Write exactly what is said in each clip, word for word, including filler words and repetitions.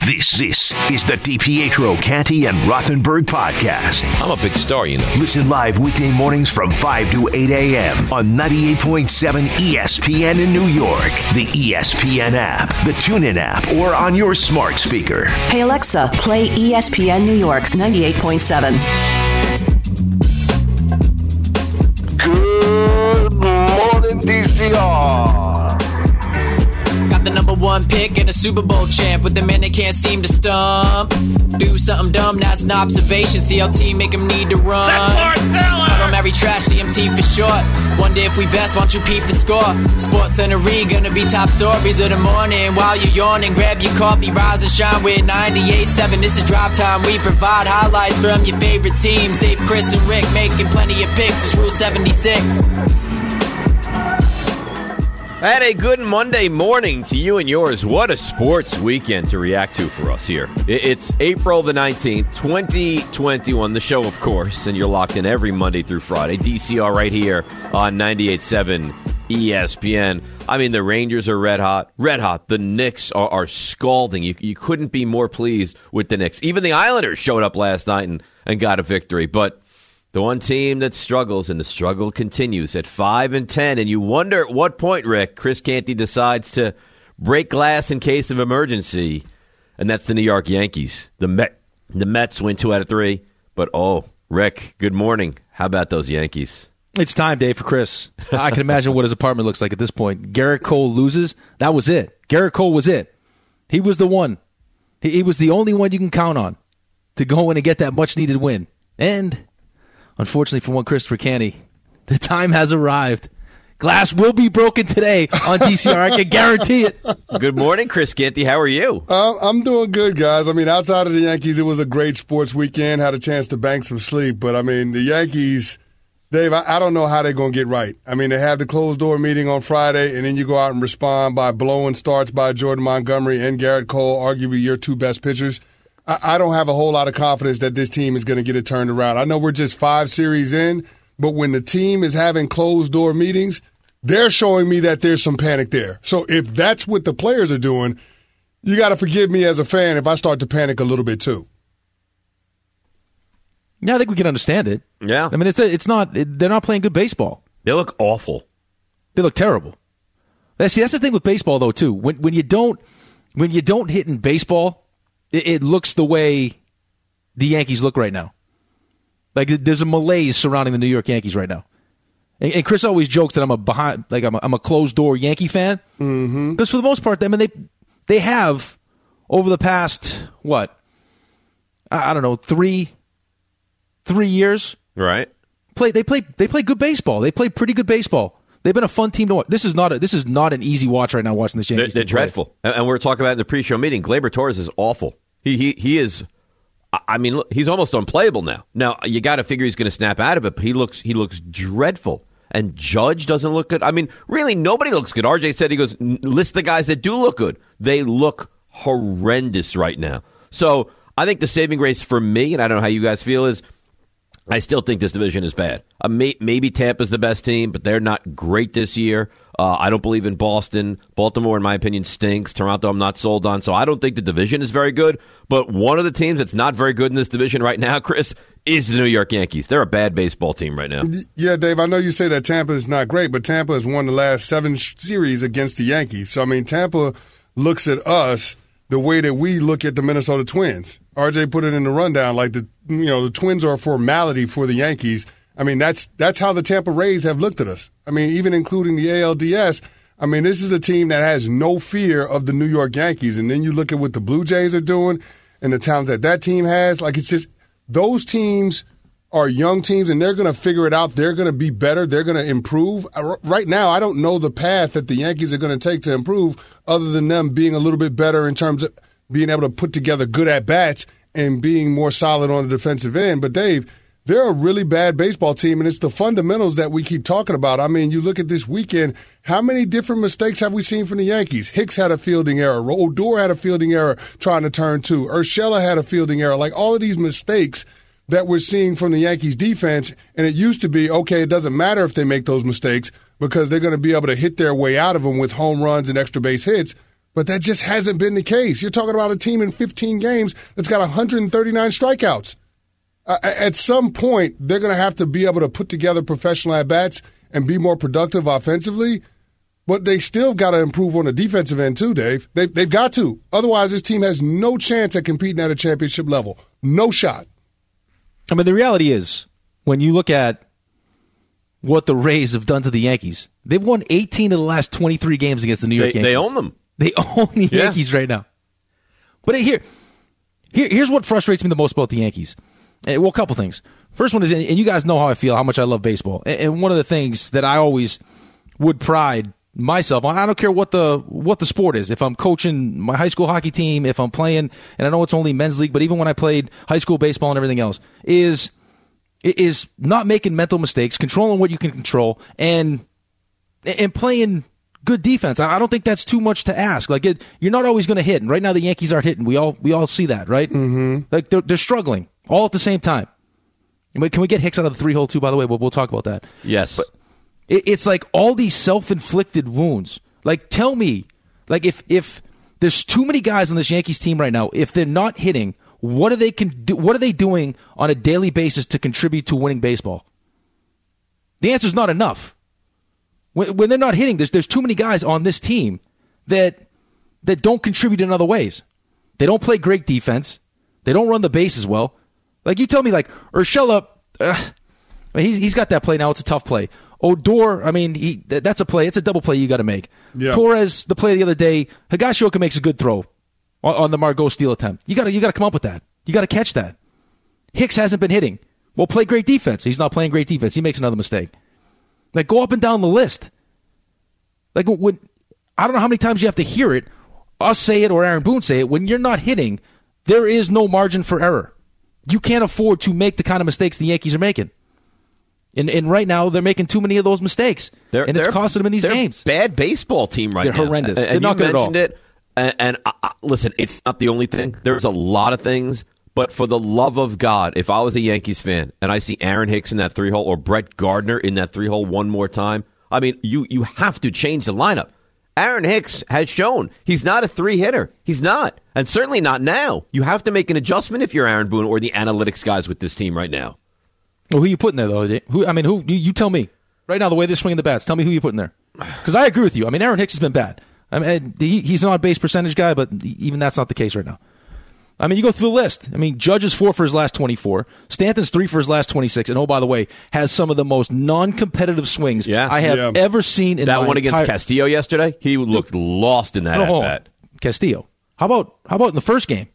This, this is the DiPietro, Canty, and Rothenberg podcast. I'm a big star, you know. Listen live weekday mornings from five to eight a.m. on ninety-eight point seven E S P N in New York, the E S P N app, the TuneIn app, or on your smart speaker. Hey, Alexa, play E S P N New York ninety-eight point seven. Good morning, D C R. Got the number one pick and a Super Bowl champ with the man they can't seem to stump. Do something dumb, that's an observation. C L T make him need to run. That's Lawrence Taylor! I don't marry trash, C M T for short. Wonder if we best, won't you peep the score? Sports Center gonna be top stories of the morning. While you're yawning, grab your coffee, rise and shine with ninety-eight point seven. This is Drive Time. We provide highlights from your favorite teams. Dave, Chris, and Rick making plenty of picks. It's Rule seventy-six. And a good Monday morning to you and yours. What a sports weekend to react to for us here. It's April the nineteenth, twenty twenty-one, the show, of course, and you're locked in every Monday through Friday. D C R right here on ninety-eight point seven E S P N. I mean, the Rangers are red hot. Red hot. The Knicks are, are scalding. You, you couldn't be more pleased with the Knicks. Even the Islanders showed up last night and, and got a victory. But the one team that struggles, and the struggle continues at five and ten, and you wonder at what point, Rick, Chris Canty decides to break glass in case of emergency, and that's the New York Yankees. The Met, the Mets win two out of three, but oh, Rick, good morning. How about those Yankees? It's time, Dave, for Chris. I can imagine what his apartment looks like at this point. Garrett Cole loses. That was it. Garrett Cole was it. He was the one. He, he was the only one you can count on to go in and get that much-needed win. And unfortunately for one Christopher Canty, the time has arrived. Glass will be broken today on D C R. I can guarantee it. Good morning, Chris Canty. How are you? Uh, I'm doing good, guys. I mean, outside of the Yankees, it was a great sports weekend. Had a chance to bank some sleep. But, I mean, the Yankees, Dave, I, I don't know how they're going to get right. I mean, they have the closed-door meeting on Friday, and then you go out and respond by blowing starts by Jordan Montgomery and Garrett Cole, arguably your two best pitchers. I don't have a whole lot of confidence that this team is going to get it turned around. I know we're just five series in, but when the team is having closed-door meetings, they're showing me that there's some panic there. So if that's what the players are doing, you got to forgive me as a fan if I start to panic a little bit too. Yeah, I think we can understand it. Yeah. I mean, it's a, it's not. It, they're not playing good baseball. They look awful. They look terrible. See, that's the thing with baseball, though, too. When when you don't when you don't hit in baseball, it looks the way the Yankees look right now. Like there's a malaise surrounding the New York Yankees right now. And, and Chris always jokes that I'm a behind, like I'm a, I'm a closed door Yankee fan. Mm-hmm. Because for the most part, I mean they they have over the past what I, I don't know three three years. Right. Play they play they play good baseball. They play pretty good baseball. They've been a fun team to watch. This is not a, this is not an easy watch right now watching this Yankees. They're, they're dreadful. And, and we were talking about in the pre-show meeting, Gleyber Torres is awful. He he he is, I mean, look, he's almost unplayable now. Now, you got to figure he's going to snap out of it, but he looks he looks dreadful. And Judge doesn't look good. I mean, really, nobody looks good. R J said, he goes, list the guys that do look good. They look horrendous right now. So I think the saving grace for me, and I don't know how you guys feel, is I still think this division is bad. Uh, may, maybe Tampa's the best team, but they're not great this year. Uh, I don't believe in Boston. Baltimore, in my opinion, stinks. Toronto, I'm not sold on. So I don't think the division is very good. But one of the teams that's not very good in this division right now, Chris, is the New York Yankees. They're a bad baseball team right now. Yeah, Dave, I know you say that Tampa is not great, but Tampa has won the last seven series against the Yankees. So, I mean, Tampa looks at us the way that we look at the Minnesota Twins. R J put it in the rundown, like the you know the Twins are a formality for the Yankees. I mean, that's that's how the Tampa Rays have looked at us. I mean, even including the A L D S. I mean, this is a team that has no fear of the New York Yankees. And then you look at what the Blue Jays are doing and the talent that that team has. Like, it's just those teams are young teams, and they're going to figure it out. They're going to be better. They're going to improve. Right now, I don't know the path that the Yankees are going to take to improve other than them being a little bit better in terms of being able to put together good at-bats and being more solid on the defensive end. But, Dave, they're a really bad baseball team, and it's the fundamentals that we keep talking about. I mean, you look at this weekend, how many different mistakes have we seen from the Yankees? Hicks had a fielding error. Odor had a fielding error trying to turn two. Urshela had a fielding error. Like, all of these mistakes that we're seeing from the Yankees defense, and it used to be, okay, it doesn't matter if they make those mistakes because they're going to be able to hit their way out of them with home runs and extra base hits. But that just hasn't been the case. You're talking about a team in fifteen games that's got one hundred thirty-nine strikeouts. Uh, at some point, they're going to have to be able to put together professional at-bats and be more productive offensively. But they still got to improve on the defensive end too, Dave. They've, they've got to. Otherwise, this team has no chance at competing at a championship level. No shot. I mean, the reality is, when you look at what the Rays have done to the Yankees, they've won eighteen of the last twenty-three games against the New York they, Yankees. They own them. They own the yeah. Yankees right now. But here, here, here's what frustrates me the most about the Yankees. Well, a couple things. First one is, and you guys know how I feel, how much I love baseball. And one of the things that I always would pride myself on, I don't care what the what the sport is. If I'm coaching my high school hockey team, if I'm playing, and I know it's only men's league, but even when I played high school baseball and everything else, is is not making mental mistakes, controlling what you can control, and and playing good defense. I don't think that's too much to ask. Like it, you're not always going to hit, and right now the Yankees aren't hitting. We all we all see that, right? Mm-hmm. Like they're they're struggling all at the same time. Can we get Hicks out of the three hole too? By the way, we'll, we'll talk about that. Yes. But it's like all these self-inflicted wounds. Like, tell me, like if if there's too many guys on this Yankees team right now, if they're not hitting, what are they can do, what are they doing on a daily basis to contribute to winning baseball? The answer is not enough. When, when they're not hitting, there's there's too many guys on this team that that don't contribute in other ways. They don't play great defense. They don't run the bases well. Like you tell me, like Urshela, uh, he's he's got that play now. It's a tough play. Odor, I mean, he, that's a play. It's a double play you got to make. Yeah. Torres, the play the other day, Higashioka makes a good throw on, on the Margot steal attempt. You got to you got to come up with that. You got to catch that. Hicks hasn't been hitting. Well, play great defense. He's not playing great defense. He makes another mistake. Like, go up and down the list. Like, when I don't know how many times you have to hear it, us say it or Aaron Boone say it, when you're not hitting, there is no margin for error. You can't afford to make the kind of mistakes the Yankees are making. And, and right now, they're making too many of those mistakes. They're, and it's costing them in these they're games. They're a bad baseball team right they're now. They're horrendous. And, they're and not you good at all. mentioned it. And, and uh, listen, it's not the only thing. There's a lot of things. But for the love of God, if I was a Yankees fan and I see Aaron Hicks in that three-hole or Brett Gardner in that three-hole one more time, I mean, you, you have to change the lineup. Aaron Hicks has shown he's not a three-hitter. He's not. And certainly not now. You have to make an adjustment if you're Aaron Boone or the analytics guys with this team right now. Well, who are you putting there, though? Who, I mean, who? You, you tell me. Right now, the way they're swinging the bats, tell me who you're putting there. Because I agree with you. I mean, Aaron Hicks has been bad. I mean, he, he's not a base percentage guy, but even that's not the case right now. I mean, you go through the list. I mean, Judge is four for his last twenty-four. Stanton's three for his last twenty-six. And, oh, by the way, has some of the most non-competitive swings yeah. I have yeah. ever seen in that my one against entire... Castillo yesterday, he looked lost in that no, at-bat. Castillo. How about how about in the first game?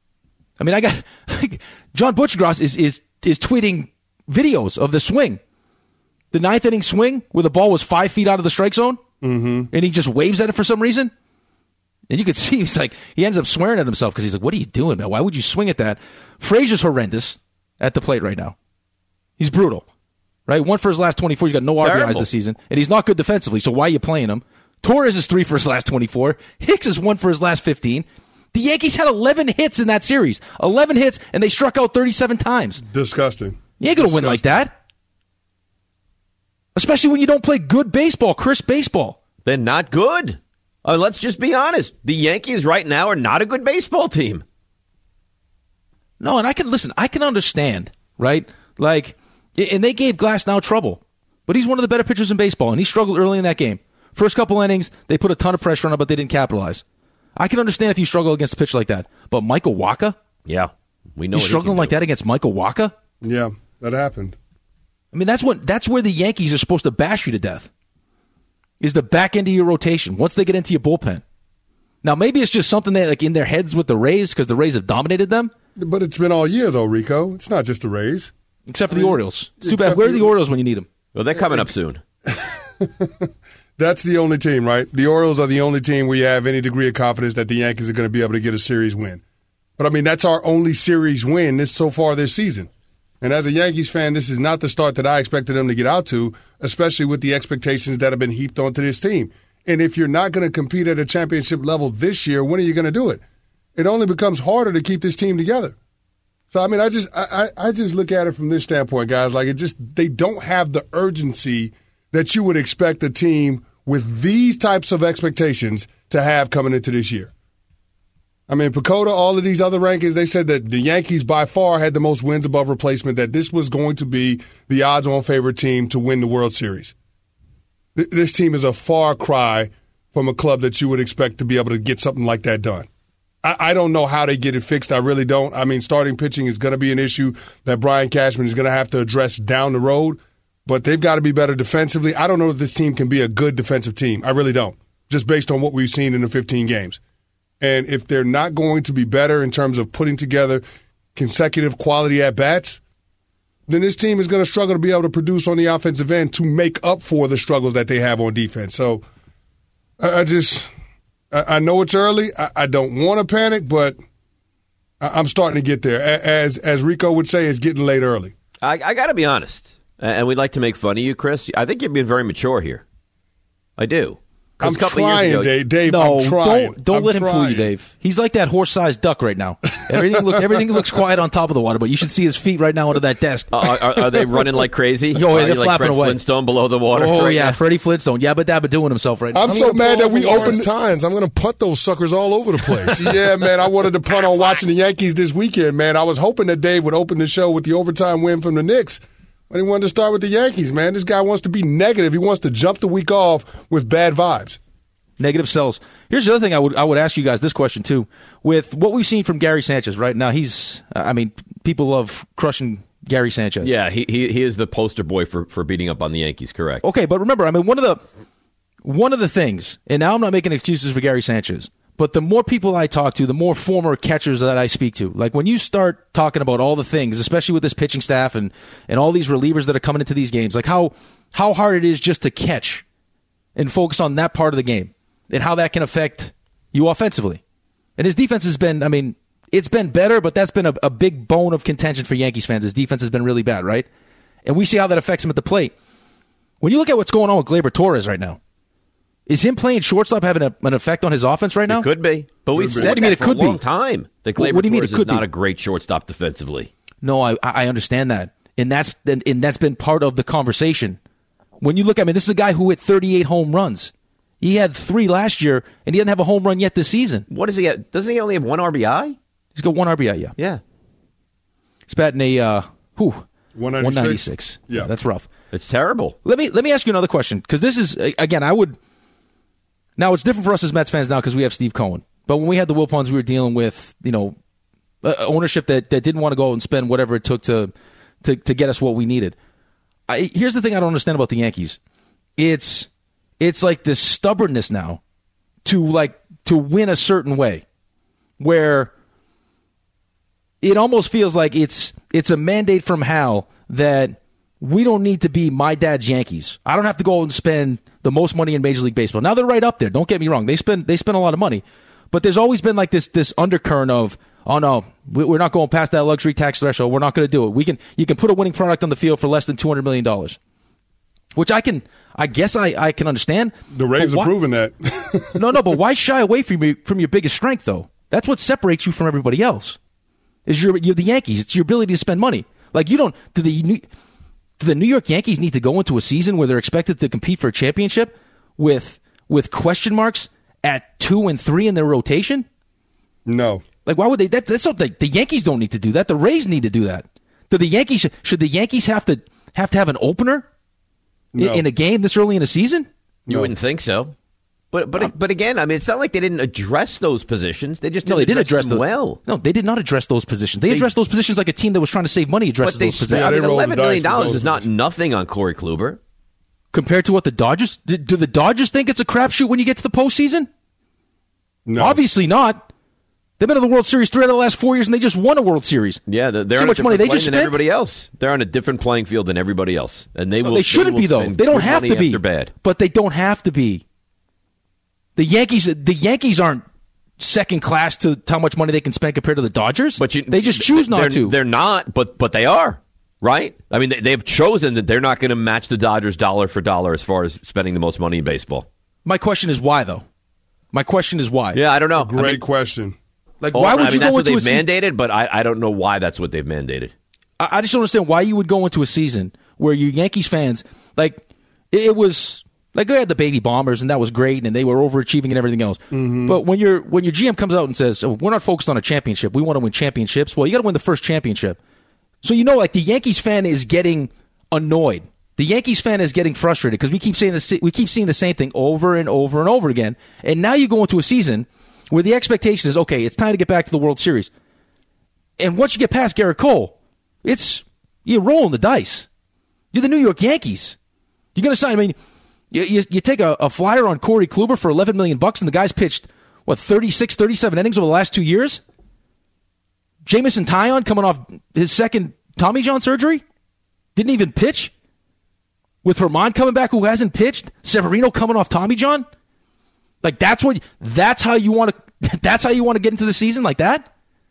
I mean, I got John Butchergross is is is tweeting videos of the swing. The ninth inning swing where the ball was five feet out of the strike zone, mm-hmm. and he just waves at it for some reason. And you could see he's like he ends up swearing at himself because he's like, "What are you doing, man? Why would you swing at that?" Frazier's horrendous at the plate right now. He's brutal, right? One for his last twenty-four. He's got no R B Is this season, and he's not good defensively. So why are you playing him? Torres is three for his last twenty-four. Hicks is one for his last fifteen. The Yankees had eleven hits in that series. eleven hits, and they struck out thirty-seven times. Disgusting. You ain't going to win like that. Especially when you don't play good baseball, crisp baseball. They're not good. Uh, let's just be honest. The Yankees right now are not a good baseball team. No, and I can, listen, I can understand, right? Like, and they gave Glasnow trouble. But he's one of the better pitchers in baseball, and he struggled early in that game. First couple innings, they put a ton of pressure on him, but they didn't capitalize. I can understand if you struggle against a pitcher like that. But Michael Wacha? Yeah. We know You're struggling like that against Michael Wacha? Yeah, that happened. I mean, that's what that's where the Yankees are supposed to bash you to death, is the back end of your rotation once they get into your bullpen. Now, maybe it's just something that, like, in their heads with the Rays because the Rays have dominated them. But it's been all year, though, Rico. It's not just the Rays. Except for I mean, the Orioles. It's too bad. Where are the Orioles when you need them? Well, they're coming up soon. That's the only team, right? The Orioles are the only team we have any degree of confidence that the Yankees are going to be able to get a series win. But, I mean, that's our only series win this so far this season. And as a Yankees fan, this is not the start that I expected them to get out to, especially with the expectations that have been heaped onto this team. And if you're not going to compete at a championship level this year, when are you going to do it? It only becomes harder to keep this team together. So, I mean, I just I, I just look at it from this standpoint, guys. Like, it just they don't have the urgency that you would expect a team with these types of expectations to have coming into this year. I mean, Pacoda, all of these other rankings, they said that the Yankees by far had the most wins above replacement, that this was going to be the odds-on favorite team to win the World Series. Th- this team is a far cry from a club that you would expect to be able to get something like that done. I, I don't know how they get it fixed. I really don't. I mean, starting pitching is going to be an issue that Brian Cashman is going to have to address down the road, but they've got to be better defensively. I don't know if this team can be a good defensive team. I really don't, just based on what we've seen in the fifteen games. And if they're not going to be better in terms of putting together consecutive quality at-bats, then this team is going to struggle to be able to produce on the offensive end to make up for the struggles that they have on defense. So I, I just, I, I know it's early. I, I don't want to panic, but I, I'm starting to get there. As as Rico would say, it's getting late early. I, I got to be honest, and we'd like to make fun of you, Chris. I think you're being very mature here. I do. I'm trying, ago, Dave.Ave, no, I'm trying. don't don't I'm let him trying. fool you, Dave. He's like that horse-sized duck right now. Everything look, everything looks quiet on top of the water, but you should see his feet right now under that desk. Uh, are, are they running like crazy? Yo, are they're you like flapping Fred away. Flintstone below the water? Oh right yeah, now? Freddie Flintstone, yabba dabba doing himself right now. I'm I'm so gonna mad pull that we over Lawrence opened. Tynes. I'm going to punt those suckers all over the place. Yeah, man, I wanted to punt on watching the Yankees this weekend, man. I was hoping that Dave would open the show with the overtime win from the Knicks, but he wanted to start with the Yankees, man. This guy wants to be negative. He wants to jump the week off with bad vibes. Negative sells. Here's the other thing I would I would ask you guys this question too. With what we've seen from Gary Sanchez right now, he's I mean people love crushing Gary Sanchez. Yeah, he, he he is the poster boy for, for beating up on the Yankees. Correct. Okay, but remember, I mean one of the one of the things, and now I'm not making excuses for Gary Sanchez, but the more people I talk to, the more former catchers that I speak to, like when you start talking about all the things, especially with this pitching staff and and all these relievers that are coming into these games, like how how hard it is just to catch and focus on that part of the game. And how that can affect you offensively. And his defense has been, I mean, it's been better, but that's been a, a big bone of contention for Yankees fans. His defense has been really bad, right? And we see how that affects him at the plate. When you look at what's going on with Gleyber Torres right now, is him playing shortstop having a, an effect on his offense right now? It could be. But we've Could be. said What do you mean that it for could a long be? time. That Gleyber What do you mean Torres it could is not be? a great shortstop defensively. No, I, I understand that. And that's, and that's been part of the conversation. When you look at, I mean, this is a guy who hit thirty-eight home runs. He had three last year, and he doesn't have a home run yet this season. What does he have? Doesn't he only have one R B I? He's got one R B I, yeah. Yeah. He's batting a, uh, whew, one ninety-six? one ninety-six. Yeah. yeah, that's rough. It's terrible. Let me let me ask you another question, because this is, again, I would, now it's different for us as Mets fans now because we have Steve Cohen. But when we had the Wilpons, we were dealing with, you know, uh, ownership that, that didn't want to go out and spend whatever it took to to, to get us what we needed. I, here's the thing I don't understand about the Yankees. It's it's like this stubbornness now to like to win a certain way, where it almost feels like it's it's a mandate from Hal that we don't need to be my dad's Yankees. I don't have to go and spend the most money in Major League Baseball. Now they're right up there. Don't get me wrong. They spend they spend a lot of money, but there's always been like this this undercurrent of, oh no, we're not going past that luxury tax threshold. We're not going to do it. We can you can put a winning product on the field for less than two hundred million dollars, which I can I guess I, I can understand. The Rays are proving that. no, no, but why shy away from your from your biggest strength though? That's what separates you from everybody else. Is you're you're the Yankees. It's your ability to spend money. Like you don't do the do the New York Yankees need to go into a season where they're expected to compete for a championship with with question marks at two and three in their rotation? No. Like why would they? That, that's something the Yankees don't need to do that. The Rays need to do that. Do the Yankees should the Yankees have to have to have an opener No. in, in a game this early in a season? You No. wouldn't think so. But but but again, I mean, it's not like they didn't address those positions. They just didn't No, they did address them them well. No, they did not address those positions. They, They- addressed those positions like a team that was trying to save money addresses But they those spent, positions. I they mean, rolled the eleven million dice with dollars those is not positions. nothing on Corey Kluber. Compared to what the Dodgers do, do the Dodgers think it's a crapshoot when you get to the postseason? No. Obviously not. They've been in the World Series three out of the last four years, and they just won a World Series. Yeah, they're, they're See on how much a money different they just plane than spent? everybody else. They're on a different playing field than everybody else, and they No, will. they shouldn't will be though. spend They don't good have money to be. after bad. But they don't have to be. The Yankees, the Yankees aren't second class to how much money they can spend compared to the Dodgers. But you, they just choose not they're, to. They're not, but but they are, right? I mean, they, they've chosen that they're not going to match the Dodgers dollar for dollar as far as spending the most money in baseball. My question is why, though. My question is why. Yeah, I don't know. Great I mean, question. Like, oh, why would I you mean, go that's what into a they've season? mandated, but I, I don't know why that's what they've mandated. I, I just don't understand why you would go into a season where you Yankees fans, like, it, it was Like, we had the baby bombers, and that was great, and they were overachieving and everything else. Mm-hmm. But when your when your G M comes out and says, oh, we're not focused on a championship, we want to win championships, well, you got to win the first championship. So, you know, like, the Yankees fan is getting annoyed. The Yankees fan is getting frustrated because we keep saying this, we keep seeing the same thing over and over and over again. And now you go into a season where the expectation is, okay, it's time to get back to the World Series. And once you get past Garrett Cole, it's you're rolling the dice. You're the New York Yankees. You're going to sign, I mean, you, you, you take a, a flyer on Corey Kluber for eleven million bucks, and the guy's pitched, what, thirty-six, thirty-seven innings over the last two years? Jamison Tyon coming off his second Tommy John surgery? Didn't even pitch? With Herman coming back who hasn't pitched? Severino coming off Tommy John? Like, that's what, that's how you want to, that's how you want to get into the season like that?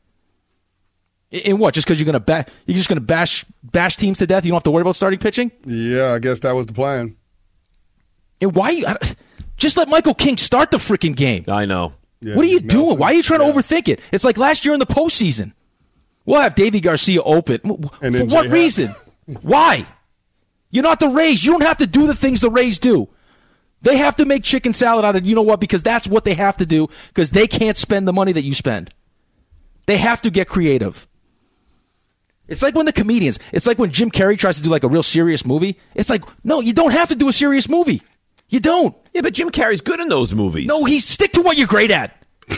In what? Just because you're gonna ba- you're just gonna bash bash teams to death? You don't have to worry about starting pitching? Yeah, I guess that was the plan. And why? You, I, just let Michael King start the freaking game. I know. Yeah, what are you Nelson, doing? Why are you trying yeah. to overthink it? It's like last year in the postseason. We'll have Davy Garcia open. And For then what Jay reason? Why? You're not the Rays. You don't have to do the things the Rays do. They have to make chicken salad out of, you know what, because that's what they have to do, because they can't spend the money that you spend. They have to get creative. It's like when the comedians, it's like when Jim Carrey tries to do like a real serious movie. It's like, no, you don't have to do a serious movie. You don't. Yeah, but Jim Carrey's good in those movies. No, he stick to what you're great at.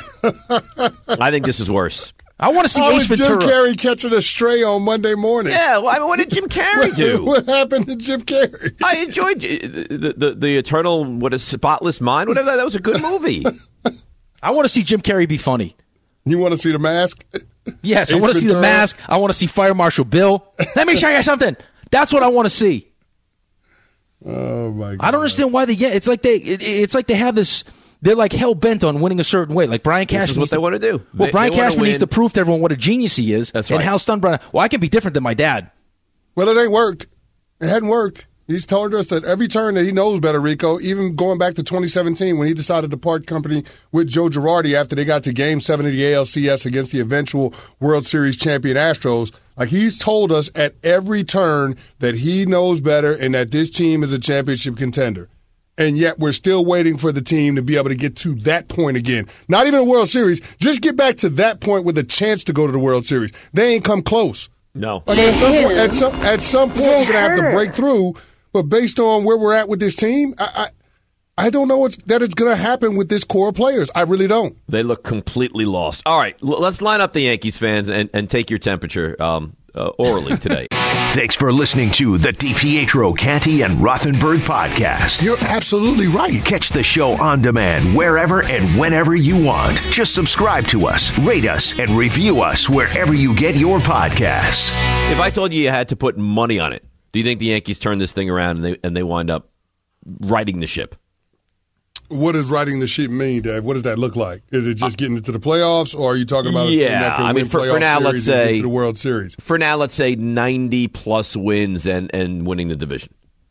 I think this is worse. I want to see How Ace was Ventura. Jim Carrey catching a stray on Monday morning? Yeah, well, I mean, what did Jim Carrey do? What happened to Jim Carrey? I enjoyed the, the the Eternal, what is Spotless Mind, whatever that, that was a good movie. I want to see Jim Carrey be funny. You want to see The Mask? Yes, I Ace want to see The Ventura? Mask. I want to see Fire Marshal Bill. Let me show you something. That's what I want to see. Oh my God! I don't understand why they. Yeah, it's like they. It, it's like they have this. They're like hell bent on winning a certain way. Like Brian Cashman. This is what needs they to- want to do. Well, They- Brian they wanna Cashman needs win. to prove to everyone what a genius he is. That's and right. Hal Steinbrenner. Well, I can be different than my dad. Well, it ain't worked. It hadn't worked. He's told us that every turn that he knows better, Rico, even going back to twenty seventeen when he decided to part company with Joe Girardi after they got to Game seven of the A L C S against the eventual World Series champion Astros. Like, he's told us at every turn that he knows better and that this team is a championship contender. And yet we're still waiting for the team to be able to get to that point again. Not even a World Series. Just get back to that point with a chance to go to the World Series. They ain't come close. No. Like at some point, at some at some point, we're gonna have to break through. But based on where we're at with this team, I I, I don't know what's, that it's gonna happen with this core of players. I really don't. They look completely lost. All right, l- let's line up the Yankees fans and, and take your temperature um, uh, orally today. Thanks for listening to the DiPietro, Canty, and Rothenberg podcast. You're absolutely right. Catch the show on demand wherever and whenever you want. Just subscribe to us, rate us, and review us wherever you get your podcasts. If I told you you had to put money on it, do you think the Yankees turn this thing around and they and they wind up righting the ship? What does riding the ship mean, Dave? What does that look like? Is it just getting into the playoffs, or are you talking about a team Yeah, that can I mean, win for- for playoff now, let's series and get say- to the World Series? For now, let's say ninety plus wins and, and winning the division.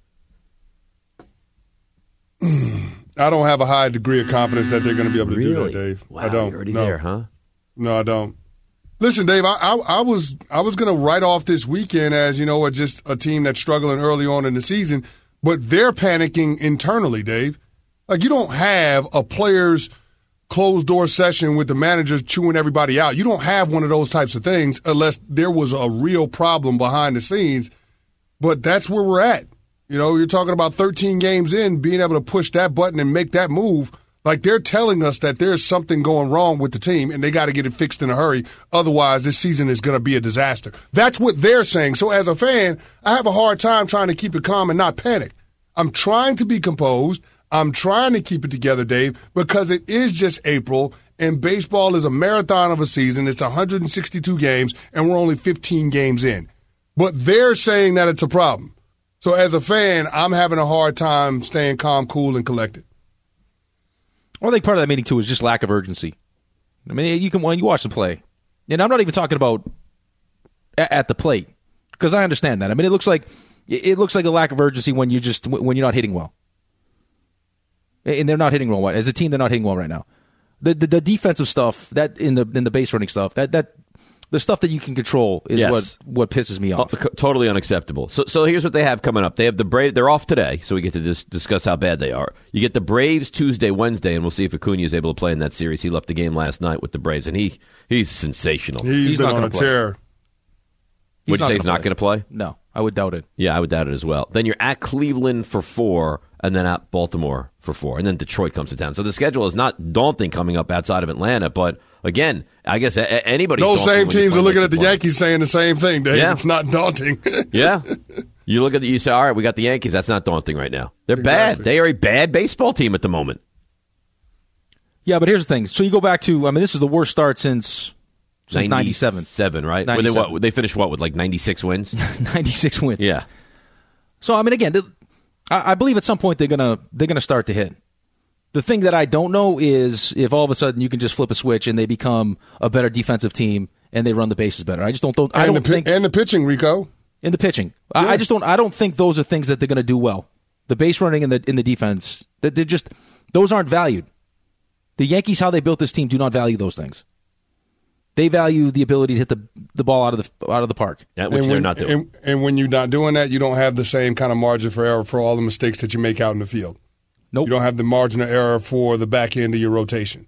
I don't have a high degree of confidence that they're going to be able to do that, Dave. Wow, I don't. you're already no. there, huh? No, I don't. Listen, Dave, I, I, I was I was going to write off this weekend as, you know, just a team that's struggling early on in the season, but they're panicking internally, Dave. Like, you don't have a player's closed-door session with the managers chewing everybody out. You don't have one of those types of things unless there was a real problem behind the scenes, but that's where we're at. You know, you're talking about thirteen games in, being able to push that button and make that move. Like, they're telling us that there's something going wrong with the team and they got to get it fixed in a hurry. Otherwise, this season is going to be a disaster. That's what they're saying. So as a fan, I have a hard time trying to keep it calm and not panic. I'm trying to be composed. I'm trying to keep it together, Dave, because it is just April and baseball is a marathon of a season. It's one hundred sixty-two games and we're only fifteen games in. But they're saying that it's a problem. So as a fan, I'm having a hard time staying calm, cool, and collected. Well, I think part of that meeting, too, is just lack of urgency. I mean, you can when you watch the play. And I'm not even talking about at, at the plate, because I understand that. I mean, it looks like it looks like a lack of urgency when you just when you're not hitting well. And they're not hitting well. As a team, they're not hitting well right now. The the, the defensive stuff, that in the in the base running stuff, that that The stuff that you can control is Yes. what, what pisses me off. Oh, totally unacceptable. So, so here's what they have coming up. They have the Braves. They're off today, so we get to dis- discuss how bad they are. You get the Braves Tuesday, Wednesday, and we'll see if Acuna is able to play in that series. He left the game last night with the Braves, and he he's sensational. He's He's been not on gonna a play. tear. Would you say not he's gonna not going to play? No, I would doubt it. Yeah, I would doubt it as well. Then you're at Cleveland for four, and then at Baltimore for four, and then Detroit comes to town. So the schedule is not daunting coming up outside of Atlanta, but again, I guess a- a- anybody. Those same teams are looking at the Yankees saying the same thing, Dave. Yeah. It's not daunting. Yeah. You look at the, you say, all right, we got the Yankees. That's not daunting right now. They're Exactly. bad. They are a bad baseball team at the moment. Yeah, but here's the thing. So you go back to, I mean, this is the worst start since, since ninety-seven. Seven, right? Were they, ninety-seven. what, they finished what with like ninety-six wins? ninety-six wins. Yeah. So I mean, again, th- I, I believe at some point they're gonna they're gonna start to hit. The thing that I don't know is if all of a sudden you can just flip a switch and they become a better defensive team and they run the bases better. I just don't. don't I and, don't the, pi- think and the pitching, Rico. in the pitching. I, I just don't. I don't think those are things that they're going to do well. The base running and the in the defense. That they're just those aren't valued. The Yankees, how they built this team, do not value those things. They value the ability to hit the the ball out of the out of the park. That which and they're when, not doing. And, and when you're not doing that, you don't have the same kind of margin for error for all the mistakes that you make out in the field. Nope. You don't have the margin of error for the back end of your rotation.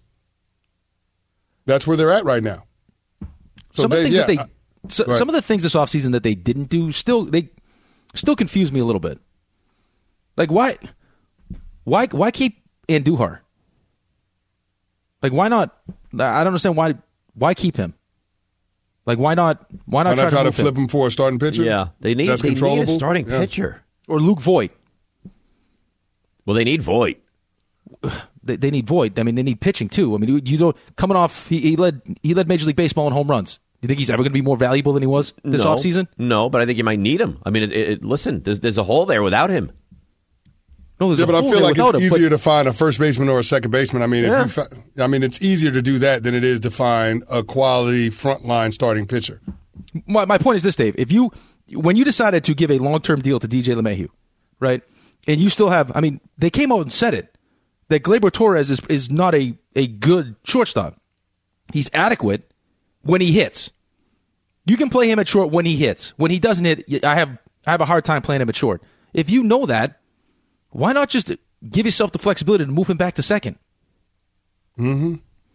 That's where they're at right now. So some of the they- things yeah, that they, I- so, go ahead. some of the things this offseason that they didn't do still they still confuse me a little bit. Like why, why, why keep Andujar? Like why not? I don't understand why. Why keep him? Like why not? Why not Why try, not try to move flip him? him for a starting pitcher? Yeah, they need That's they need a controllable? starting Yeah. pitcher. Or Luke Voigt? Well, they need Voigt. They, they need Voigt. I mean, they need pitching too. I mean, you, you don't coming off. He, he led he led Major League Baseball in home runs. You think he's ever going to be more valuable than he was this no, offseason? No, but I think you might need him. I mean, it, it, listen, there's there's a hole there without him. No, there's Yeah, a but I hole feel there like without it's him, but- easier to find a first baseman or a second baseman. I mean, Yeah. if you fi- I mean, it's easier to do that than it is to find a quality frontline starting pitcher. My, my point is this, Dave. If you when you decided to give a long term deal to D J LeMahieu, right, and you still have, I mean, they came out and said it that Gleyber Torres is is not a a good shortstop. He's adequate when he hits. You can play him at short when he hits. When he doesn't hit, I have I have a hard time playing him at short. If you know that, why not just give yourself the flexibility to move him back to second? Mm-hmm.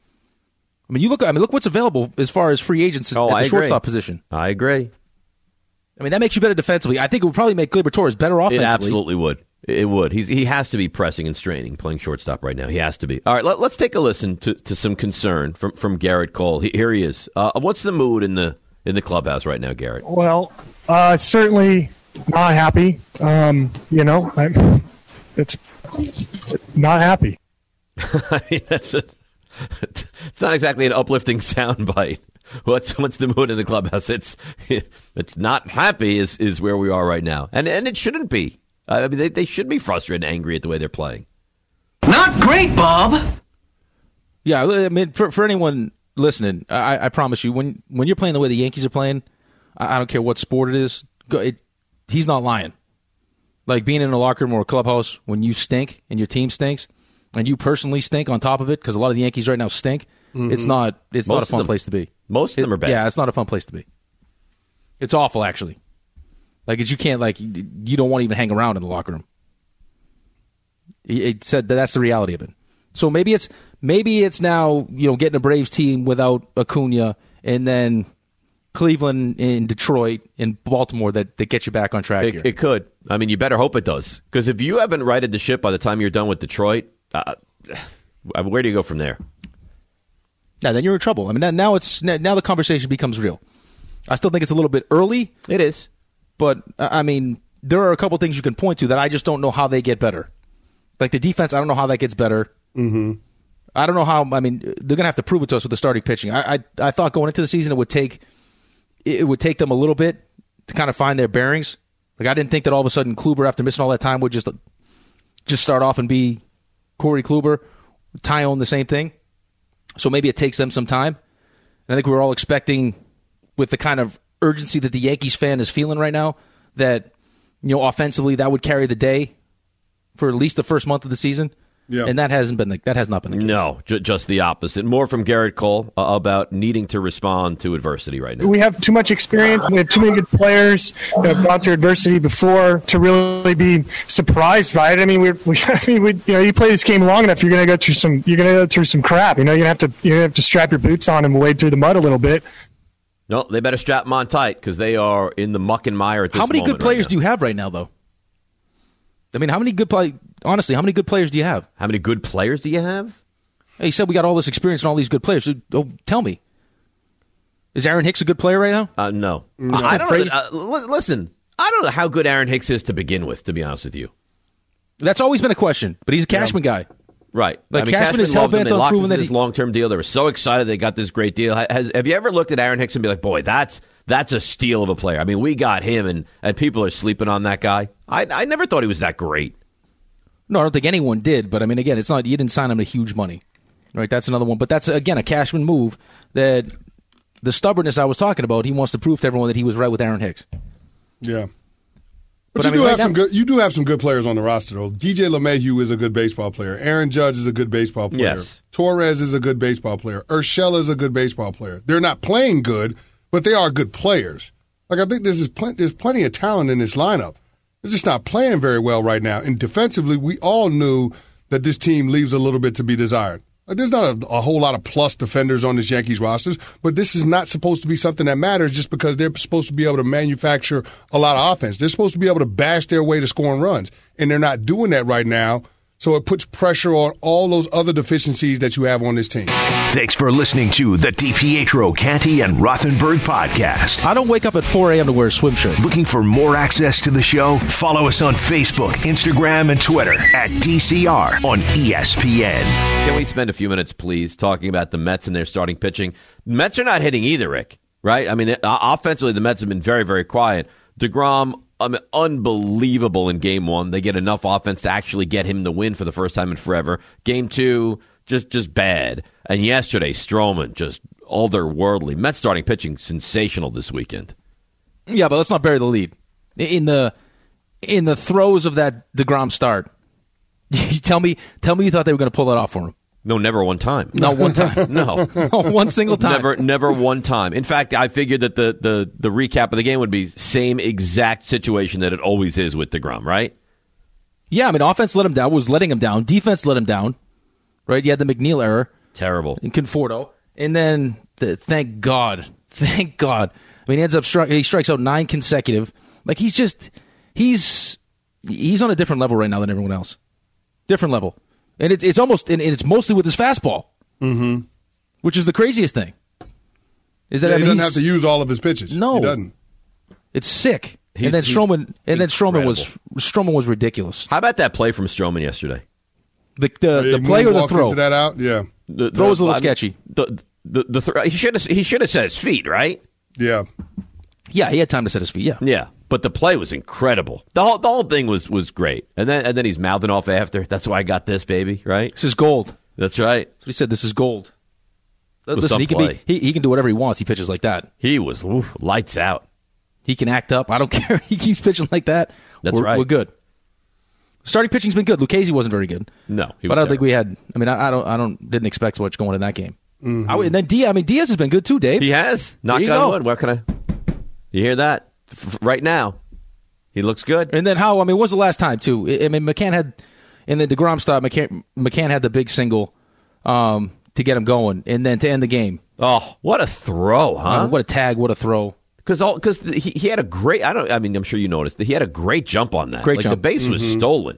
I mean, you look. I mean, look what's available as far as free agents Oh, at the I agree. shortstop position. I agree. I mean, that makes you better defensively. I think it would probably make Gleyber Torres better It offensively. absolutely would. It would. He's, he has to be pressing and straining, playing shortstop right now. He has to be. All right, let, let's take a listen to, to some concern from, from Garrett Cole. He, here he is. Uh, what's the mood in the in the clubhouse right now, Garrett? Well, uh, certainly not happy. Um, you know, I'm, it's, it's not happy. I mean, that's a, it's not exactly an uplifting soundbite. What's what's the mood in the clubhouse? It's it's not happy is, is where we are right now, and and it shouldn't be. I mean, they they should be frustrated and angry at the way they're playing. Not great, Bob. Yeah, I mean, for for anyone listening, I, I promise you, when when you're playing the way the Yankees are playing, I, I don't care what sport it is. Go, it, he's not lying. Like being in a locker room or a clubhouse when you stink and your team stinks, and you personally stink on top of it, because a lot of the Yankees right now stink. Mm-hmm. It's not. It's Most not a of fun them- place to be. Most of them It- are bad. Yeah, it's not a fun place to be. It's awful, actually. Like, it's, you can't, like, you you don't want to even hang around in the locker room. It it said that that's the reality of it. So maybe it's maybe it's now, you know, getting a Braves team without Acuna, and then Cleveland and Detroit and Baltimore that, that get you back on track It, here. it could. I mean, you better hope it does. Because if you haven't righted the ship by the time you're done with Detroit, uh, where do you go from there? Now, then you're in trouble. I mean, now it's now the conversation becomes real. I still think it's a little bit early, It is. but uh, I mean, there are a couple things you can point to that I just don't know how they get better. Like the defense, I don't know how that gets better. Mm-hmm. I don't know how. I mean, they're gonna have to prove it to us with the starting pitching. I I, I thought going into the season it would take it would take them a little bit to kind of find their bearings. Like I didn't think that all of a sudden Kluber, after missing all that time, would just just start off and be Corey Kluber. Tyone, the same thing. So maybe it takes them some time. And I think we were all expecting, with the kind of urgency that the Yankees fan is feeling right now, that, you know, offensively that would carry the day for at least the first month of the season. Yeah. And that hasn't been the, that has not been the case. No, ju- just the opposite. More from Garrett Cole uh, about needing to respond to adversity right now. We have too much experience. We have too many good players that have gone through adversity before to really be surprised by it. I mean, we, we I mean, we, you know, you play this game long enough, you're going to go through some, you're going to go through some crap. You know, you have to, you have to strap your boots on and wade through the mud a little bit. No, they better strap them on tight because they are in the muck and mire at this How many moment good players right do you have right now, though? I mean, how many good play? Honestly, how many good players do you have? How many good players do you have? Hey, you said we got all this experience and all these good players. So, oh, tell me, is Aaron Hicks a good player right now? Uh, no. no. I don't know. Uh, l- listen, I don't know how good Aaron Hicks is to begin with, to be honest with you. That's always been a question, but he's a Cashman yeah. guy. Right. Like I mean, Cashman, Cashman is hell-bent on proving that his he... long-term deal. They were so excited they got this great deal. Has, have you ever looked at Aaron Hicks and be like, boy, that's that's a steal of a player? I mean, we got him, and, and people are sleeping on that guy. I I never thought he was that great. No, I don't think anyone did. But I mean, again, it's not you didn't sign him to huge money, right? That's another one. But that's again a Cashman move. That the stubbornness I was talking about. He wants to prove to everyone that he was right with Aaron Hicks. Yeah. But But, you I mean, do right have now, some good. You do have some good players on the roster, though. D J LeMahieu is a good baseball player. Aaron Judge is a good baseball player. Yes. Torres is a good baseball player. Urshela is a good baseball player. They're not playing good, but they are good players. Like I think there's pl- there's plenty of talent in this lineup. They're just not playing very well right now. And defensively, we all knew that this team leaves a little bit to be desired. Like, there's not a, a whole lot of plus defenders on this Yankees rosters, but this is not supposed to be something that matters just because they're supposed to be able to manufacture a lot of offense. They're supposed to be able to bash their way to scoring runs, and they're not doing that right now. So it puts pressure on all those other deficiencies that you have on this team. Thanks for listening to the DiPietro, Canty, and Rothenberg podcast. I don't wake up at four a.m. to wear a swim shirt. Looking for more access to the show? Follow us on Facebook, Instagram, and Twitter at D C R on E S P N. Can we spend a few minutes, please, talking about the Mets and their starting pitching? Mets are not hitting either, Rick, right? I mean, uh, offensively, the Mets have been very, very quiet. DeGrom, I mean, unbelievable in game one. They get enough offense to actually get him the win for the first time in forever. Game two, just just bad. And yesterday, Stroman, just otherworldly. Mets starting pitching, sensational this weekend. Yeah, but let's not bury the lead. In the in the throes of that DeGrom start, tell me tell me you thought they were going to pull that off for him. No, never one time. Not one time. No. Not one single time. Never never one time. In fact, I figured that the, the, the recap of the game would be same exact situation that it always is with DeGrom, right? Yeah, I mean, offense let him down, was letting him down. Defense let him down, right? You had the McNeil error. Terrible. In Conforto. And then, the, thank God, thank God. I mean, he ends up, stri- he strikes out nine consecutive. Like, he's just, he's, he's on a different level right now than everyone else. Different level. And it's it's almost and it's mostly with his fastball, mm-hmm. which is the craziest thing. Is that yeah, I mean, he doesn't have to use all of his pitches. No, he doesn't. It's sick. He's, and then Stroman and then Stroman was Stroman was ridiculous. How about that play from Stroman yesterday? The the, yeah, the play or the throw? Into that out, yeah. The, the throw was a little I mean, sketchy. The the, the th- he should have he should have set his feet, right? Yeah. Yeah, he had time to set his feet. Yeah. Yeah. But the play was incredible. The whole the whole thing was, was great. And then and then he's mouthing off after. That's why I got this, baby. Right? This is gold. That's right. That's what he said. This is gold. With Listen, he can play. be he, he can do whatever he wants. He pitches like that. He was oof, lights out. He can act up. I don't care. He keeps pitching like that. That's we're, right. We're good. Starting pitching's been good. Lucchesi wasn't very good. No, he was but I don't terrible. think we had. I mean, I, I don't. I don't. Didn't expect much going in that game. Mm-hmm. I, and then Diaz. I mean, Diaz has been good too, Dave. He has. Knock There you on go. wood. Where can I? You hear that? F- right now, he looks good. And then how? I mean, when was the last time too? I I mean, McCann had in the DeGrom stop. McCann, McCann had the big single um, to get him going, and then to end the game. Oh, what a throw, huh? Uh, what a tag! What a throw! Because all because he, he had a great. I don't. I mean, I'm sure you noticed that he had a great jump on that. Great like jump. The base was stolen.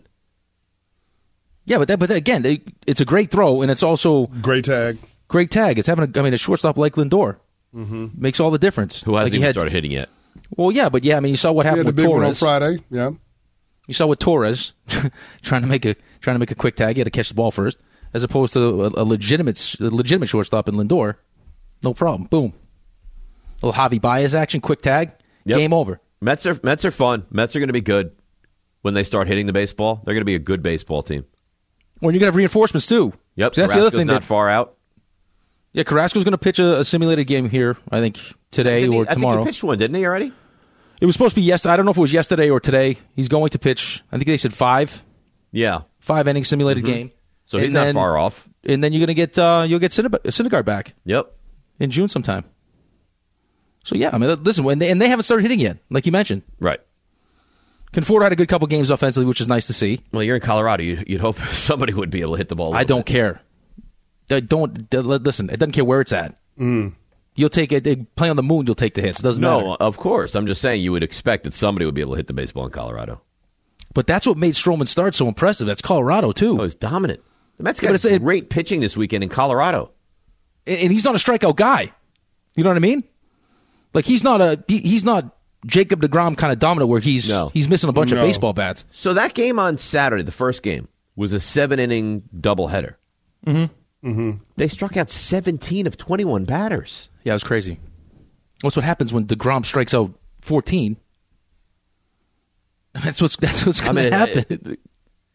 Yeah, but that, but that, again, it, it's a great throw, and it's also Great tag. great tag. It's having. A, I mean, a shortstop like Lindor Mm-hmm. makes all the difference. Who hasn't Like he even had- started hitting yet? Well, yeah, but yeah, I mean, you saw what He happened had the with big one on Torres. Friday. Yeah. You saw with Torres trying to make a trying to make a quick tag. He had to catch the ball first, as opposed to a, a legitimate a legitimate shortstop in Lindor. No problem. Boom. A little Javi Baez action, quick tag, Yep. game over. Mets are Mets are fun. Mets are going to be good when they start hitting the baseball. They're going to be a good baseball team. Well, you're gonna have reinforcements too. Yep, So that's the other Carrasco's thing. not That, far out. yeah, Carrasco's going to pitch a, a simulated game here. I think today Didn't he- or I tomorrow. think he pitched one, didn't he already? It was supposed to be yesterday. I don't know if it was yesterday or today. He's going to pitch. I think they said five, Yeah. five inning simulated Mm-hmm. game. So he's And not then- far off. And then you're going to get uh, you'll get Syndergaard Syndergaard back Yep. in June sometime. So yeah, I mean, listen, when they, and they haven't started hitting yet, like you mentioned. Right. Conforto had a good couple games offensively, which is nice to see. Well, you're in Colorado. You'd, you'd hope somebody would be able to hit the ball. a I little don't bit. care. I don't d- listen. It doesn't care where it's at. Mm. You'll take it. They play on the moon. You'll take the hits. It doesn't No, matter. of course. I'm just saying you would expect that somebody would be able to hit the baseball in Colorado. But that's what made Stroman's start so impressive. That's Colorado too, Oh, he's dominant. The Mets Yeah, got but it's- great pitching this weekend in Colorado. and, and he's not a strikeout guy. You know what I mean? Like he's not a he, he's not Jacob deGrom kind of dominant where he's No. he's missing a bunch No. of baseball bats. So that game on Saturday, the first game, was a seven-inning doubleheader. Mm-hmm. Mm-hmm. They struck out seventeen of twenty-one batters. Yeah, it was crazy. That's what happens when deGrom strikes out fourteen. That's what's that's what's going to happen. uh, uh,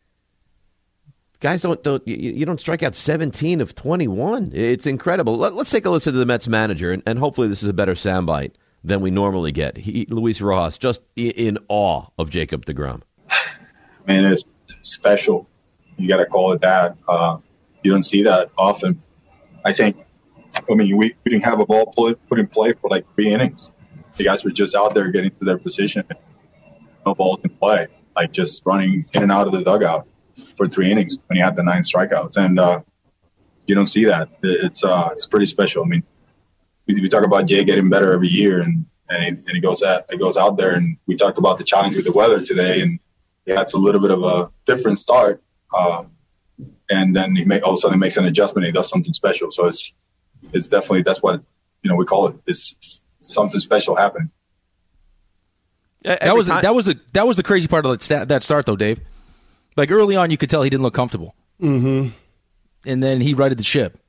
guys don't don't you, you don't strike out seventeen of twenty-one. It's incredible. Let, let's take a listen to the Mets manager, and, and hopefully this is a better soundbite than we normally get. He, Luis Rojas, just in, in awe of Jacob deGrom. Man, it's special. You got to call it that. Uh, you don't see that often. I think, I mean, we, we didn't have a ball put, put in play for like three innings. The guys were just out there getting to their position. No balls in play, like just running in and out of the dugout for three innings when you had the nine strikeouts. And uh, you don't see that. It's uh, it's pretty special. I mean, we, we talk about Jay getting better every year, and and he, and he goes out, he goes out there, and we talked about the challenge with the weather today, and yeah, it's a little bit of a different start. Um, and then he may all of a sudden he makes an adjustment. And he does something special. So it's it's definitely that's what you know we call it. It's something special happening. That was the, that was the that was the crazy part of that, sta- that start though, Dave. Like early on, you could tell he didn't look comfortable, Mm-hmm. and then he righted the ship.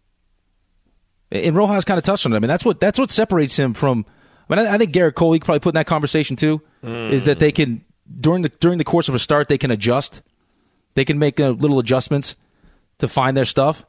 And Rojas kind of touched on it. I mean, that's what that's what separates him from. I mean, I, I think Garrett Cole, he could probably put in that conversation too. Mm. Is that they can during the during the course of a start they can adjust, they can make uh, little adjustments to find their stuff.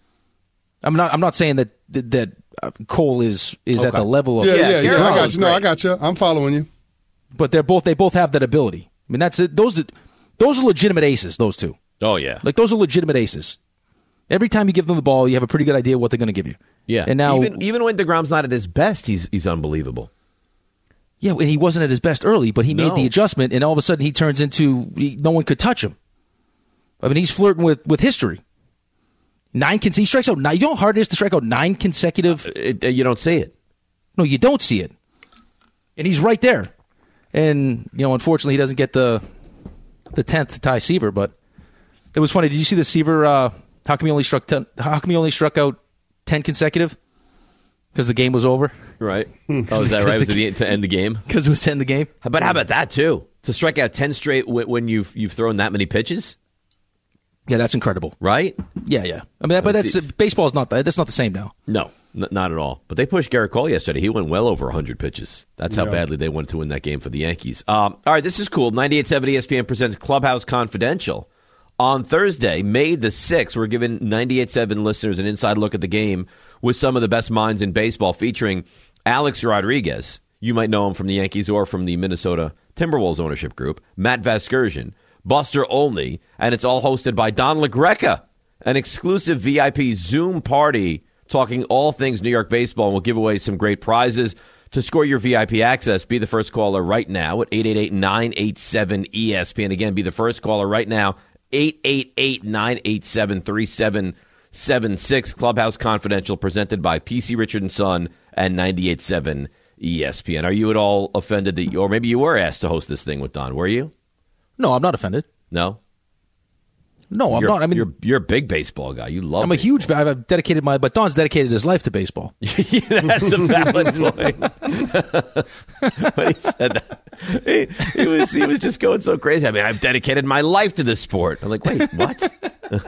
I'm not I'm not saying that that, that uh, Cole is is at Okay. the level of Yeah, yeah, yeah. Garrett I Cole got is you. No, I great. got you. I'm following you. but they're both they both have that ability. I mean, that's it. Those those are legitimate aces. Those two. Oh yeah, Like, those are legitimate aces. Every time you give them the ball, you have a pretty good idea what they're going to give you. yeah. And now, even even when deGrom's not at his best, he's he's unbelievable. yeah, and he wasn't at his best early, but he No. made the adjustment, and all of a sudden he turns into he, no one could touch him. I mean, he's flirting with, with history. Nine cons- he strikes out nine. You know how hard it is to strike out nine consecutive? It, you don't see it. No, you don't see it. And he's right there. And, you know, unfortunately, he doesn't get the the tenth to tie Seaver, but it was funny. Did you see the Seaver? Uh, how come he only struck ten, how come he only struck out ten consecutive? Because the game was over. Right? Oh, is that right? Was it the, to end the game? Because it was to end the game. But how about that too? To strike out ten straight when when you've you've thrown that many pitches, Yeah, that's incredible. right? Yeah, yeah. I mean, but that's It's- baseball's not that. That's not the same now. No, n- not at all. But they pushed Garrett Cole yesterday. He went well over one hundred pitches. That's how Yeah. badly they wanted to win that game for the Yankees. Um, all right, this is cool. ninety-eight point seven E S P N presents Clubhouse Confidential. On Thursday, May the sixth, we're giving ninety-eight point seven listeners an inside look at the game with some of the best minds in baseball, featuring Alex Rodriguez. You might know him from the Yankees or from the Minnesota Timberwolves ownership group. Matt Vasgersian, Buster Olney, and it's all hosted by Don LaGreca. An exclusive V I P Zoom party talking all things New York baseball, and we'll give away some great prizes. To score your V I P access, be the first caller right now at eight eight eight, nine eight seven, E S P N. Again, be the first caller right now, eight eight eight, nine eight seven, three seven seven six. Clubhouse Confidential, presented by P C Richard and Son and ninety-eight point seven E S P N. Are you at all offended that, you, or maybe you were asked to host this thing with Don? Were you? No, I'm not offended. No? No, I'm you're, not. I mean, you're you're a big baseball guy. You love. I'm a huge. I've dedicated my. But Don's dedicated his life to baseball. Yeah, that's a valid point. When he said that, he, he was he was just going so crazy. I mean, I've dedicated my life to this sport. I'm like, wait, what?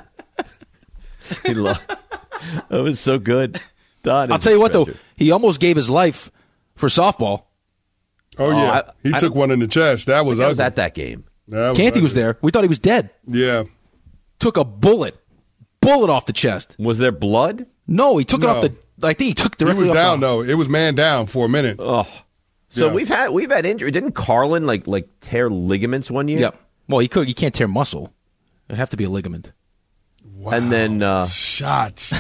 He loved. That was so good. Don I'll is tell you a what, though, treasure. he almost gave his life for softball. Oh, yeah. I- he I took don't- one in the chest. That was I was ugly. at that game. That was Canty was ugly. there. We thought he was dead. Yeah. Took a bullet, bullet off the chest. Was there blood? No, he took it No. off the. I think he took it He directly was off down, the, though. It was man down for a minute. Oh, so Yeah. we've had we've had injury. Didn't Carlin like like tear ligaments one year? Yep. Well, he could. You can't tear muscle. It'd have to be a ligament. Wow. And then uh, shots,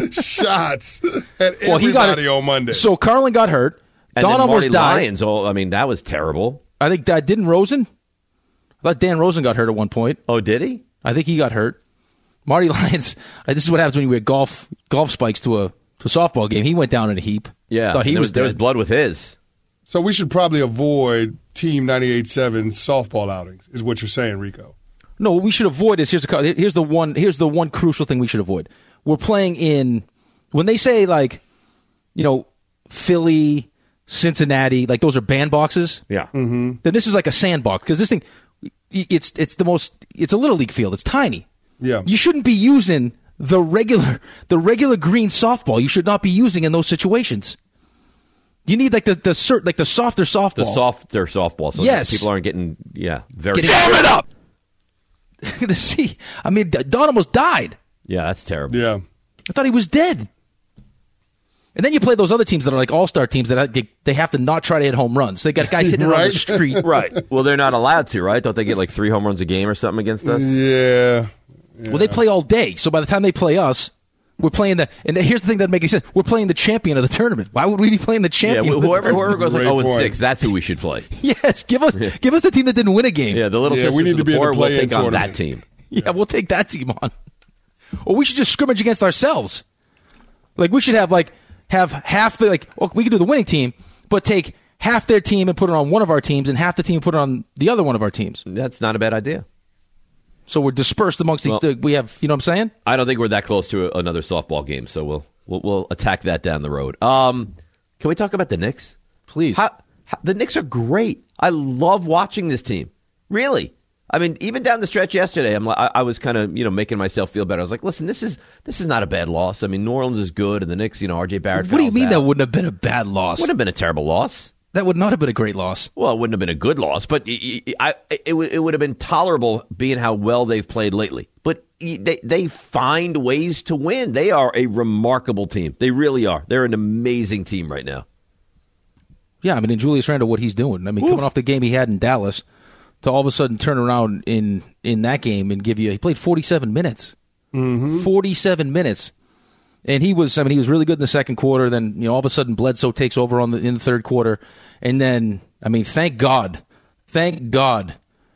shots at well, he got everybody on Monday. So Carlin got hurt. and Don then almost Marty died. Lyons. Oh, I mean, that was terrible. I think that didn't Rosen. I thought Dan Rosen got hurt at one point. Oh, did he? I think he got hurt. Marty Lyons. uh, This is what happens when you wear golf golf spikes to a to a softball game. He went down in a heap. Yeah, thought he there was was there was dead. blood with his. So we should probably avoid Team ninety-eight point seven softball outings, is what you're saying, Rico. No, what we should avoid is here's the here's the one here's the one crucial thing we should avoid. We're playing in when they say like, you know, Philly, Cincinnati, like those are bandboxes. Yeah. Mm-hmm. Then this is like a sandbox because this thing, it's it's the most it's a little league field. It's tiny. Yeah. You shouldn't be using the regular the regular green softball. You should not be using in those situations. You need like the the cert, like the softer softball. The softer softball. So Yes. that people aren't getting yeah very. Getting- Jam it up. To see, I mean, Don almost died. Yeah, that's terrible. Yeah. I thought he was dead. And then you play those other teams that are like all-star teams that they, they have to not try to hit home runs. They got guys hitting it on the Right. street. Right. Well, they're not allowed to, right? Don't they get like three home runs a game or something against us? Yeah. Well, they play all day. So by the time they play us, we're playing the. And here's the thing that makes sense: we're playing the champion of the tournament. Why would we be playing the Yeah, champion? wh- of the whoever tournament? whoever goes like Great oh and point. six, that's who we should play. Yes, give us give us the team that didn't win a game. Yeah, the little Yeah, sisters we need of to the be in the poor will play-in take on tournament. that team. Yeah, we'll take that team on. Or we should just scrimmage against ourselves. Like we should have like have half the like well, we could do the winning team, but take half their team and put it on one of our teams, and half the team put it on the other one of our teams. That's not a bad idea. So we're dispersed amongst Well- the. We have, you know what I'm saying? I don't think we're that close to a, another softball game, so we'll, we'll we'll attack that down the road. Um, can we talk about the Knicks? Please. How, how, the Knicks are great. I love watching this team. Really. I mean, even down the stretch yesterday, I'm I, I was kind of you know making myself feel better. I was like, listen, this is this is not a bad loss. I mean, New Orleans is good, and the Knicks, you know, R J Barrett. What do you fouls mean out. that wouldn't have been a bad loss? Wouldn't have been a terrible loss. That would not have been a great loss. Well, it wouldn't have been a good loss, but I, I, it, would- it would have been tolerable being how well they've played lately. But they, they find ways to win. They are a remarkable team. They really are. They're an amazing team right now. Yeah, I mean, in Julius Randle, what he's doing. I mean, Oof. coming off the game he had in Dallas to all of a sudden turn around in, in that game and give you. He played forty-seven minutes. Mm-hmm. forty-seven minutes. And he was, I mean, he was really good in the second quarter. Then, you know, all of a sudden Bledsoe takes over on the in the third quarter. And then, I mean, thank God, thank God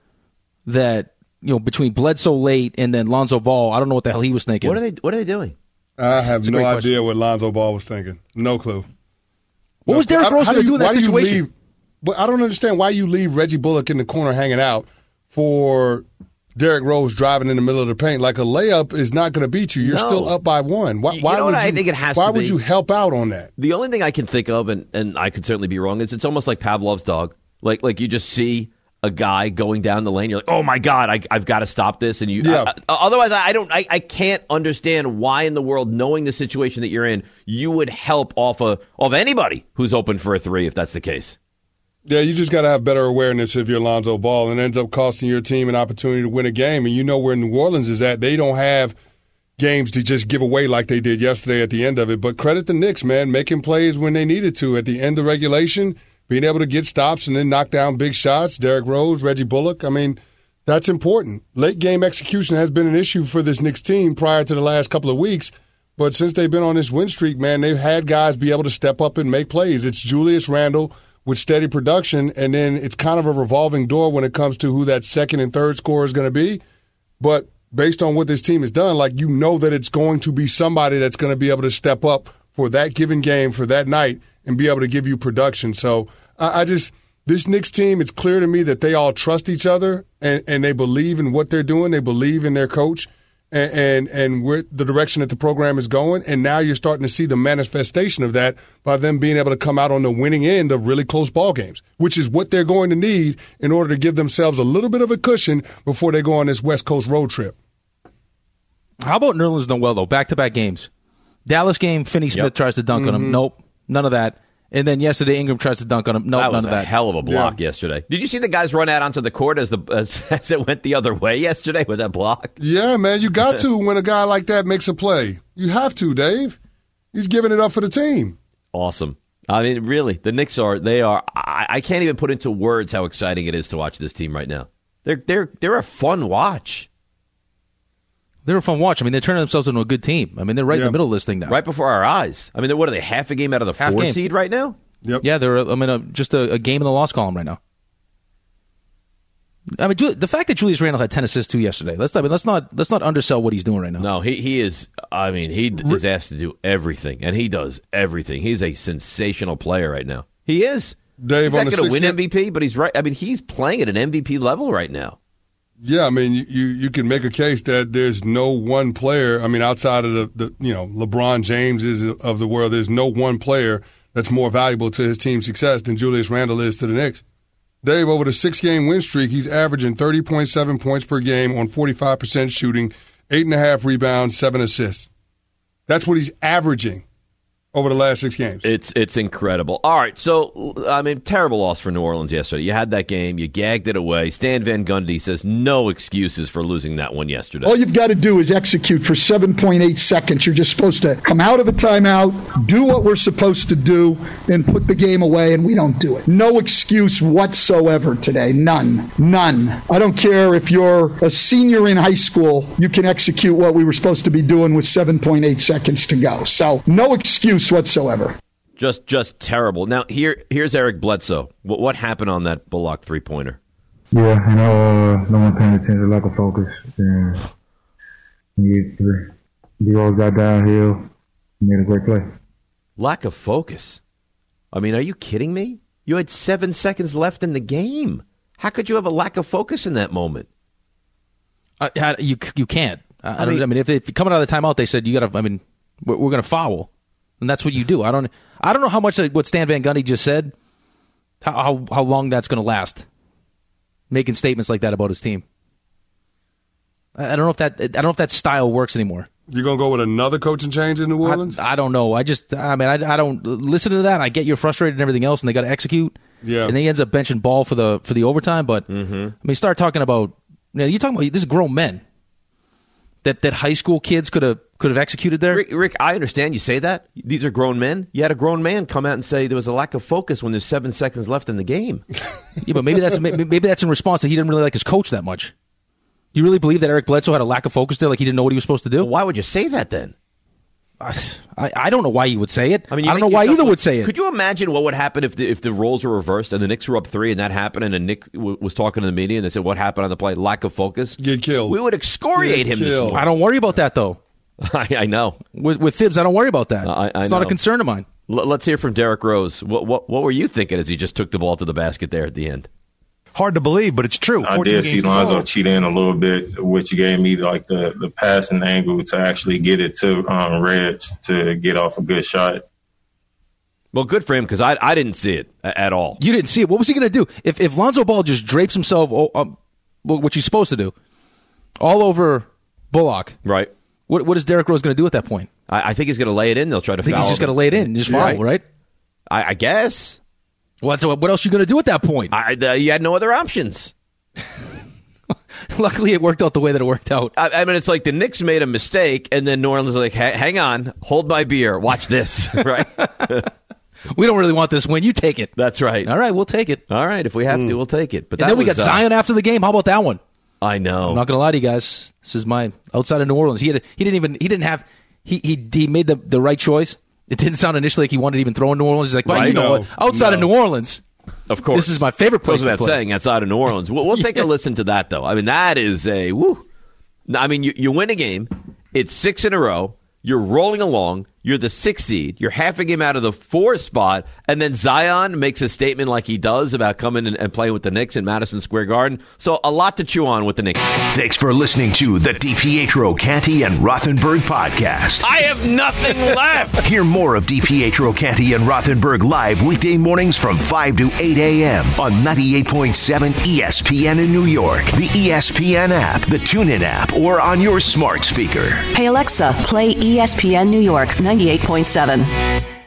that, you know, between Bledsoe late and then Lonzo Ball, I don't know what the hell he was thinking. What are they? What are they doing? I have That's a no great idea question. what Lonzo Ball was thinking. No clue. What No was clue. Derrick How- Rose how going to you- do in that why you situation? leave- But I don't understand why you leave Reggie Bullock in the corner hanging out for Derrick Rose driving in the middle of the paint. Like a layup is not going to beat you. You're No. still up by one. Why, You- you why know would what I you, think it has Why to would be? you help out on that? The only thing I can think of, and, and I could certainly be wrong, is it's almost like Pavlov's dog. Like like you just see a guy going down the lane, you're like, oh my God, I, I've got to stop this. And you, Yeah. I- I- otherwise, I don't, I, I can't understand why in the world, knowing the situation that you're in, you would help off a of anybody who's open for a three if that's the case. Yeah, you just got to have better awareness if you're Lonzo Ball, and it ends up costing your team an opportunity to win a game. And you know where New Orleans is at. They don't have games to just give away like they did yesterday at the end of it. But credit the Knicks, man, making plays when they needed to at the end of regulation, being able to get stops and then knock down big shots. Derrick Rose, Reggie Bullock. I mean, that's important. Late game execution has been an issue for this Knicks team prior to the last couple of weeks. But since they've been on this win streak, man, they've had guys be able to step up and make plays. It's Julius Randle with steady production, and then it's kind of a revolving door when it comes to who that second and third scorer is going to be. But based on what this team has done, like, you know that it's going to be somebody that's going to be able to step up for that given game, for that night, and be able to give you production. So I, I just, this Knicks team, it's clear to me that they all trust each other, and, and they believe in what they're doing. They believe in their coach and, and, and where the direction that the program is going. And now you're starting to see the manifestation of that by them being able to come out on the winning end of really close ball games, which is what they're going to need in order to give themselves a little bit of a cushion before they go on this West Coast road trip. How about Nerlens Noel, though? Back-to-back games. Dallas game, Finney Smith Yep. tries to dunk on him. Nope. None of that. And then yesterday, Ingram tries to dunk on him. Nope, that was none of a that. hell of a block Yeah. yesterday. Did you see the guys run out onto the court as the as, as it went the other way yesterday with that block? Yeah, man, you got to when a guy like that makes a play. You have to, Dave. He's giving it up for the team. Awesome. I mean, really, the Knicks are, they are, I, I can't even put into words how exciting it is to watch this team right now. They're, they're, they're a fun watch. They were a fun watch. I mean, they're turning themselves into a good team. I mean, they're right Yeah. in the middle of this thing now. Right before our eyes. I mean, what are they, half a game out of the Half four game. seed right now? Yep. Yeah, they're, I mean, uh, just a, a game in the loss column right now. I mean, Ju- the fact that Julius Randle had ten assists too yesterday. Let's I mean, let's not let's not undersell what he's doing right now. No, he he is. I mean, he d- is asked to do everything, and he does everything. He's a sensational player right now. He is. Dave, he's on not the going to win six- M V P, but he's right. I mean, he's playing at an M V P level right now. Yeah, I mean, you, you, you can make a case that there's no one player. I mean, outside of the, the you know LeBron Jameses of the world, there's no one player that's more valuable to his team's success than Julius Randle is to the Knicks. Dave, over the six-game win streak, he's averaging thirty point seven points per game on forty-five percent shooting, eight and a half rebounds, seven assists. That's what he's averaging over the last six games. It's it's incredible. All right, so, I mean, terrible loss for New Orleans yesterday. You had that game. You gagged it away. Stan Van Gundy says no excuses for losing that one yesterday. All you've got to do is execute for seven point eight seconds. You're just supposed to come out of a timeout, do what we're supposed to do, and put the game away, and we don't do it. No excuse whatsoever today. None. None. I don't care if you're a senior in high school, you can execute what we were supposed to be doing with seven point eight seconds to go. So, no excuse whatsoever. Just just terrible. Now, here here's Eric Bledsoe. What, what happened on that Bullock three-pointer? Yeah, you know, uh, no one paying attention, lack of focus. And you, you all got downhill, made a great play. Lack of focus. I mean, are you kidding me? You had seven seconds left in the game. How could you have a lack of focus in that moment? Uh, how- you you can't. I, I, I don't, mean- I mean, if, they, if coming out of the timeout, they said you got to. I mean, we're, we're going to foul, and that's what you do. I don't. I don't know how much like, what Stan Van Gundy just said. How how, how long that's going to last? Making statements like that about his team. I, I don't know if that. I don't know if that style works anymore. You're going to go with another coaching change in New Orleans? I, I don't know. I just. I mean, I, I don't listen to that. I get you're frustrated and everything else, and they got to execute. Yeah. And then he ends up benching Ball for the for the overtime. But Mm-hmm. I mean, start talking about. You know, you're talking about this is grown men. That that high school kids could have could have executed there. Rick, Rick, I understand you say that. These are grown men. You had a grown man come out and say there was a lack of focus when there's seven seconds left in the game. Yeah, but maybe that's maybe maybe that's in response that he didn't really like his coach that much. You really believe that Eric Bledsoe had a lack of focus there, like he didn't know what he was supposed to do? Well, why would you say that then? I, I don't know why he would say it. I mean, I you don't know make why yourself either look- would say it. Could you imagine what would happen if the, if the roles were reversed and the Knicks were up three and that happened and then Nick w- was talking to the media and they said, what happened on the play? Lack of focus? Get killed. We would excoriate Get him this killed. morning. I don't worry about that though. I, I know. With with Thibs, I don't worry about that. I, I it's know. not a concern of mine. L- let's hear from Derrick Rose. What, what what were you thinking as he just took the ball to the basket there at the end? Hard to believe, but it's true. I did see Lonzo cheat in a little bit, which gave me like the, the passing angle to actually get it to um, Reg to get off a good shot. Well, good for him because I I didn't see it a- at all. You didn't see it. What was he going to do if if Lonzo Ball just drapes himself, oh, um, well, what you're supposed to do, all over Bullock? Right. What what is Derrick Rose going to do at that point? I, I think he's going to lay it in. They'll try to I think foul he's just him. going to lay it in, and just foul, Right. right? I, I guess. Well, that's, what else are you going to do at that point? I, the, you had no other options. Luckily, it worked out the way that it worked out. I, I mean, it's like the Knicks made a mistake, and then New Orleans was like, "Ha- hang on, hold my beer, watch this." Right? We don't really want this win. You take it. That's right. All right, we'll take it. All right, if we have to, we'll take it. But And that then we was, got uh, Zion after the game. How about that one? I know. I'm not going to lie to you guys. This is my outside of New Orleans. He had, he didn't even he didn't have he he he made the, the right choice. It didn't sound initially like he wanted to even throw in New Orleans. He's like, well, Right. you know No, what? Outside no. of New Orleans, Of course. this is my favorite place Goes to without play. saying, outside of New Orleans. We'll, we'll take a listen to that, though. I mean, that is a woo. I mean, you, you win a game. It's six in a row. You're rolling along. You're the sixth seed. You're half a game out of the four spot. And then Zion makes a statement like he does about coming and, and playing with the Knicks in Madison Square Garden. So a lot to chew on with the Knicks. Thanks for listening to the DiPietro, Canty, and Rothenberg podcast. I have nothing left. Hear more of DiPietro, Canty, and Rothenberg live weekday mornings from five to eight a.m. on ninety-eight point seven E S P N in New York, the E S P N app, the TuneIn app, or on your smart speaker. Hey Alexa, play E S P N New York ninety-eight point seven.